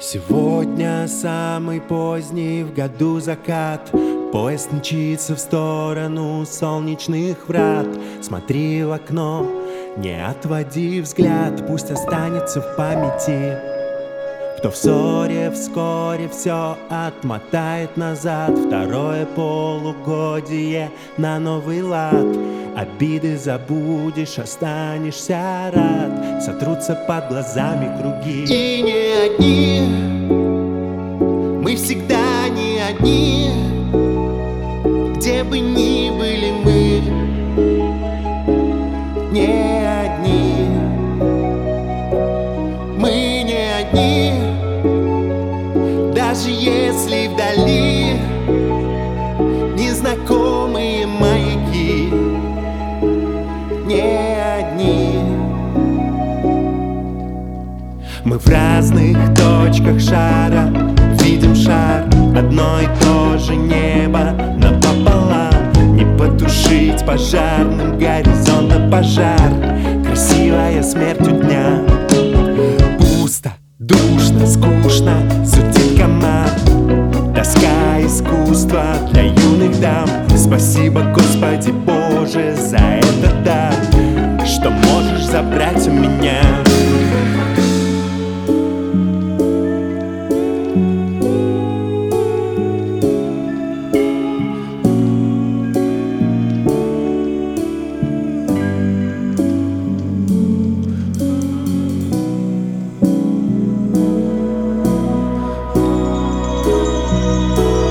Сегодня самый поздний в году закат. Поезд мчится в сторону солнечных врат. Смотри в окно, не отводи взгляд, пусть останется в памяти. Кто в ссоре вскоре все отмотает назад. Второе полугодие на новый лад. Обиды забудешь, останешься рад. Сотрутся под глазами круги. И не одни, мы всегда не одни. Где бы ни были мы, не одни. Мы не одни, даже если вдали незнакомые маяки. Не одни. Мы в разных точках шара видим шар, одно и то же небо напополам. Не потушить пожарным горизонта пожар. Красивая смерть у дня. Пусто, душно, скучно, зудит комар. Тоска искусства для юных дам. Спасибо, Господи Боже, за этот дар, что можешь забрать у меня.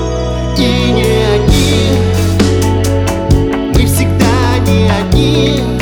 Мы всегда не одни.